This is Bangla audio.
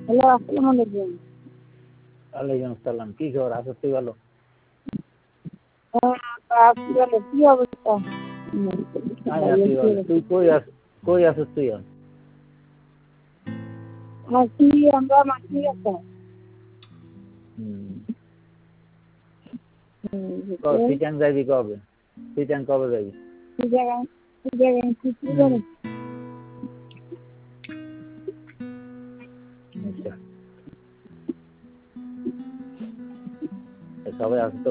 হ্যালো, আসসালামু আলাইকুম। ওয়ালাইকুম আসসালাম। কি খবর? আছো তুই ভালো? কি বলে, কি অবস্থা? তুই ভালো। তুই কই আছিস তুই? আছি আমরা মাটি আছে। সিটাং যাবি কবে? সিটাং কবে যাবি? কি জায়গায় কি করে? সবাই আসতো